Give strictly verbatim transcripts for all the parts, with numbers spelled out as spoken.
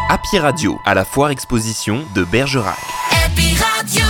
Happy Radio, à la foire exposition de Bergerac. Happy Radio.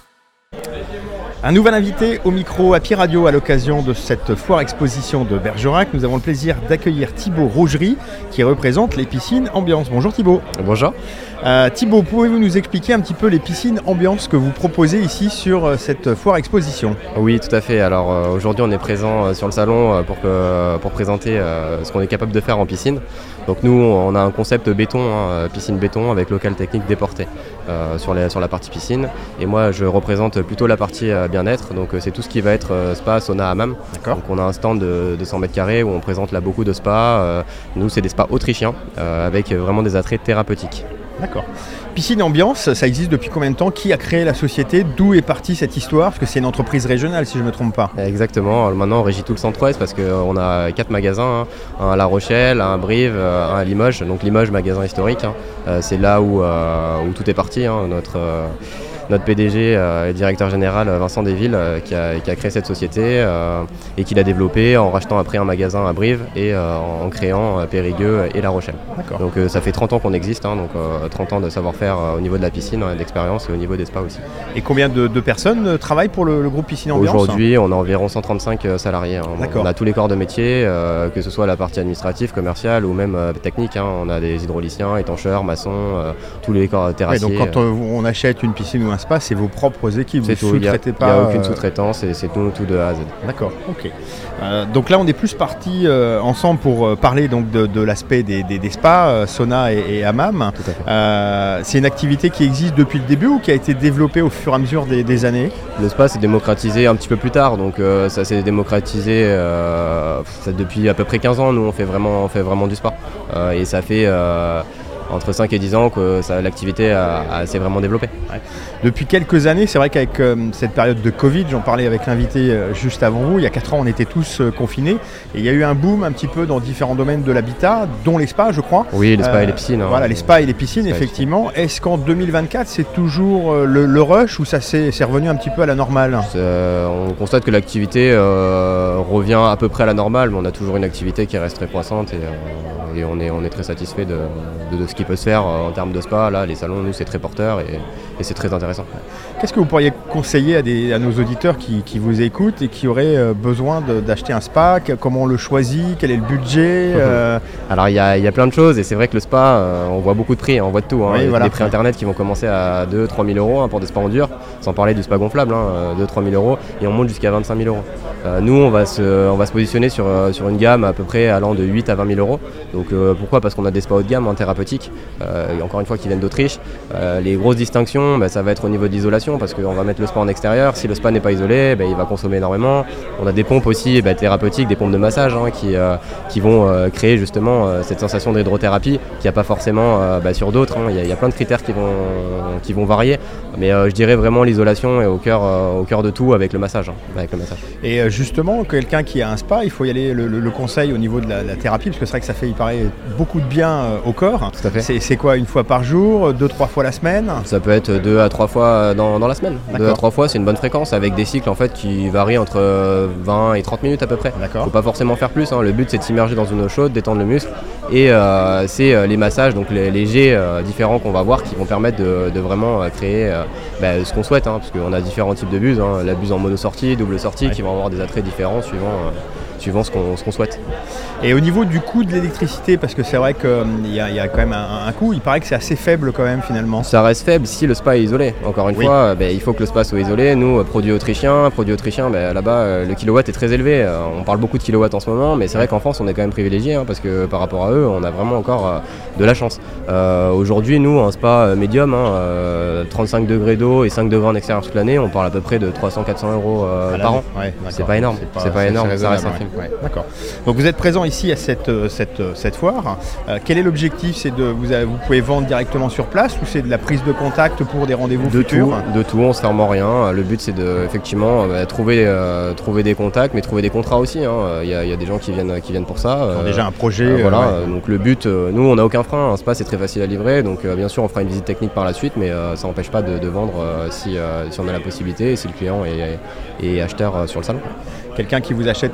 Un nouvel invité au micro Happy Radio à l'occasion de cette foire exposition de Bergerac. Nous avons le plaisir d'accueillir Thibaut Rougerie qui représente les piscines Ambiance. Bonjour Thibaut. Bonjour. Euh, Thibaut, pouvez-vous nous expliquer un petit peu les piscines Ambiance que vous proposez ici sur euh, cette foire exposition ? Oui, tout à fait. Alors euh, aujourd'hui on est présent euh, sur le salon euh, pour, que, pour présenter euh, ce qu'on est capable de faire en piscine. Donc nous on a un concept béton, hein, piscine béton avec local technique déporté euh, sur, les, sur la partie piscine. Et moi je représente plutôt la partie euh, bien-être. Donc euh, c'est tout ce qui va être euh, spa, sauna, hammam. D'accord. Donc on a un stand de, de cent mètres carrés où on présente là beaucoup de spas. Euh, nous c'est des spas autrichiens euh, avec vraiment des attraits thérapeutiques. D'accord. Piscine Ambiance, ça existe depuis combien de temps ? Qui a créé la société ? D'où est partie cette histoire ? Parce que c'est une entreprise régionale, si je ne me trompe pas. Exactement. Alors maintenant, on régit tout le centre-ouest parce qu'on a quatre magasins, hein. Un à La Rochelle, un à Brive, un à Limoges. Donc Limoges, magasin historique. Hein. Euh, c'est là où, euh, où tout est parti. Hein. Notre, euh, notre P D G euh, et directeur général, Vincent Desvilles, euh, qui, a, qui a créé cette société euh, et qui l'a développée en rachetant après un magasin à Brive et euh, en, en créant euh, Périgueux et La Rochelle. D'accord. Donc euh, ça fait trente ans qu'on existe, hein, donc euh, trente ans de savoir-faire euh, au niveau de la piscine, hein, d'expérience et au niveau des spas aussi. Et combien de, de personnes euh, travaillent pour le, le groupe Piscine Ambiance ? Aujourd'hui, on a environ cent trente-cinq euh, salariés. Hein. D'accord. On a tous les corps de métier, euh, que ce soit la partie administrative, commerciale ou même euh, technique. Hein. On a des hydrauliciens, étancheurs, maçons, euh, tous les corps terrassiers. Ouais, donc quand euh, on achète une piscine ou un spa, c'est vos propres équipes, c'est vous tout. sous-traitez pas. Il n'y a aucune euh... sous-traitance et c'est tout, tout de A à Z. D'accord, ok. Euh, donc là, on est plus partis euh, ensemble pour euh, parler donc de, de l'aspect des, des, des spas, euh, sauna et, et hammam. Tout à fait. Euh, c'est une activité qui existe depuis le début ou qui a été développée au fur et à mesure des, des années ? Le spa s'est démocratisé un petit peu plus tard, donc euh, ça s'est démocratisé euh, ça, depuis à peu près quinze ans. Nous, on fait vraiment, on fait vraiment du spa. Euh, et ça fait euh, entre cinq et dix ans que ça, l'activité a, a, s'est vraiment développée. Ouais. Depuis quelques années, c'est vrai qu'avec euh, cette période de Covid, j'en parlais avec l'invité euh, juste avant vous, il y a quatre ans on était tous euh, confinés et il y a eu un boom un petit peu dans différents domaines de l'habitat, dont les spas je crois. Oui, les spas euh, et les piscines. Hein. Voilà, les spas et les piscines Spas effectivement. Piscines. Est-ce qu'en deux mille vingt-quatre c'est toujours euh, le, le rush ou ça s'est, c'est revenu un petit peu à la normale ? euh, On constate que l'activité euh, revient à peu près à la normale, mais on a toujours une activité qui reste très croissante et, euh, et on, est, on est très satisfait de, de, de ce qui peut se faire euh, en termes de spa. Là, les salons, nous, c'est très porteur et, et c'est très intéressant. Qu'est-ce que vous pourriez conseiller à, des, à nos auditeurs qui, qui vous écoutent et qui auraient euh, besoin de, d'acheter un spa ? Comment on le choisit ? Quel est le budget ? euh... Alors il y, y a plein de choses et c'est vrai que le spa, euh, on voit beaucoup de prix, on voit de tout. Hein. Oui, Il y a voilà. des prix internet qui vont commencer à deux à trois mille euros hein, pour des spas en dur, sans parler du spa gonflable, hein, deux à trois mille euros, et on monte jusqu'à vingt-cinq mille euros. Euh, nous, on va, se, on va se positionner sur, sur une gamme à peu près allant de huit à vingt mille euros. Donc euh, pourquoi ? Parce qu'on a des spas haut de gamme en thérapeutiques, euh, et encore une fois qui viennent d'Autriche. Euh, les grosses distinctions, bah, ça va être au niveau de l'isolation, parce qu'on va mettre le spa en extérieur. Si le spa n'est pas isolé, bah, il va consommer énormément. On a des pompes aussi bah, thérapeutiques, des pompes de massage hein, qui, euh, qui vont euh, créer justement euh, cette sensation d'hydrothérapie qu'il n'y a pas forcément euh, bah, sur d'autres. Hein. Il y a, il y a plein de critères qui vont, qui vont varier, mais euh, je dirais vraiment l'isolation est au cœur, euh, au cœur de tout avec le massage. Hein, avec le massage. Et euh, justement, quelqu'un qui a un spa, il faut y aller le, le, le conseil au niveau de la, la thérapie, parce que c'est vrai que ça fait, il paraît, beaucoup de bien euh, au corps. Tout à fait. C'est, c'est quoi, une fois par jour, deux, trois fois la semaine ? Ça peut être deux à trois fois dans, dans la semaine. D'accord. Deux à trois fois, c'est une bonne fréquence avec des cycles en fait qui varient entre vingt et trente minutes à peu près. D'accord. Faut pas forcément faire plus. Hein. Le but c'est de s'immerger dans une eau chaude, détendre le muscle, et euh, c'est euh, les massages, donc les, les jets euh, différents qu'on va voir qui vont permettre de, de vraiment euh, créer euh, bah, ce qu'on souhaite, hein, parce qu'on a différents types de buses. Hein. La buse en mono-sortie, double sortie, ouais. Qui vont avoir des attraits différents suivant. Euh, suivant ce qu'on, ce qu'on souhaite. Et au niveau du coût de l'électricité, parce que c'est vrai qu'il y, y a quand même un, un coût, il paraît que c'est assez faible quand même finalement. Ça reste faible si le spa est isolé. Encore une oui. fois, bah, il faut que le spa soit isolé. Nous, produit autrichien, produit autrichien, bah, là-bas, le kilowatt est très élevé. On parle beaucoup de kilowatts en ce moment, mais c'est vrai qu'en France, on est quand même privilégié, hein, parce que par rapport à eux, on a vraiment encore euh, de la chance. Euh, aujourd'hui, nous, un spa médium, hein, euh, trente-cinq degrés d'eau et cinq degrés en extérieur toute l'année, on parle à peu près de trois cents à quatre cents euros euh, par an. Ouais, c'est pas énorme, c'est pas, c'est pas énorme, c'est ça reste infime. Ouais. D'accord. Donc vous êtes présent ici à cette, cette, cette foire. Euh, quel est l'objectif ? C'est de vous, avez, vous pouvez vendre directement sur place ou c'est de la prise de contact pour des rendez-vous de futurs ? tout, De tout, on se ferme en rien. Le but c'est de effectivement bah, trouver, euh, trouver des contacts, mais trouver des contrats aussi. Il hein. y, y a des gens qui viennent, qui viennent pour ça. Ils ont euh, déjà un projet. Euh, voilà. Euh, ouais. Donc le but, euh, nous on n'a aucun frein. Un spa c'est très facile à livrer. Donc euh, bien sûr on fera une visite technique par la suite, mais euh, ça n'empêche pas de, de vendre euh, si, euh, si on a la possibilité et si le client est, est acheteur euh, sur le salon. Quelqu'un qui vous achète aujourd'hui un,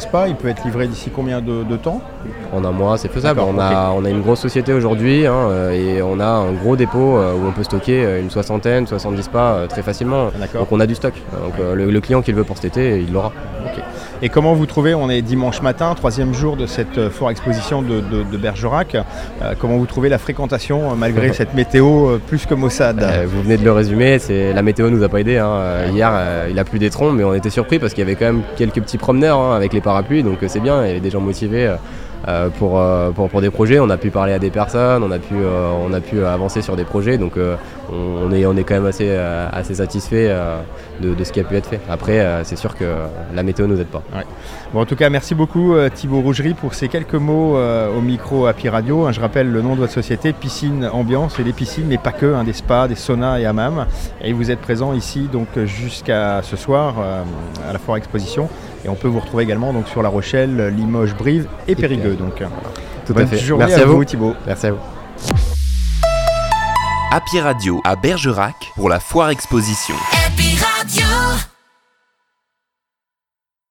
spa, il peut être livré d'ici combien de, de temps ? En un mois, c'est faisable. On okay. a, on a une grosse société aujourd'hui hein, et on a un gros dépôt où on peut stocker une soixantaine, soixante-dix spas très facilement. D'accord. Donc on a du stock. Donc ouais. le, le client qui le veut pour cet été, il l'aura. Okay. Et comment vous trouvez, on est dimanche matin, troisième jour de cette foire exposition de, de, de Bergerac, euh, comment vous trouvez la fréquentation malgré cette météo euh, plus que maussade ? euh, Vous venez de le résumer, c'est, la météo nous a pas aidé. Hein. Hier, euh, il a plu des troncs, mais on était surpris parce qu'il y avait quand même quelques petits promeneurs hein, avec les parapluies, donc c'est bien, il y avait des gens motivés. Euh, Euh, pour, euh, pour, pour des projets, on a pu parler à des personnes, on a pu, euh, on a pu avancer sur des projets, donc euh, on, est, on est quand même assez, euh, assez satisfait euh, de, de ce qui a pu être fait. Après, euh, c'est sûr que la météo ne nous aide pas. Ouais. Bon, en tout cas, merci beaucoup euh, Thibaut Rougerie pour ces quelques mots euh, au micro Happy Radio. Hein, je rappelle le nom de votre société, Piscine Ambiance, et des piscines, mais pas que, hein, des spas, des saunas et hammams. Et vous êtes présent ici donc jusqu'à ce soir euh, à la foire exposition. Et on peut vous retrouver également donc, sur La Rochelle, Limoges, Brive et Périgueux. Donc, tout bonne à fait. journée Merci à, à vous, vous Thibaut. Merci à vous. Happy Radio à Bergerac pour la foire exposition. Happy Radio.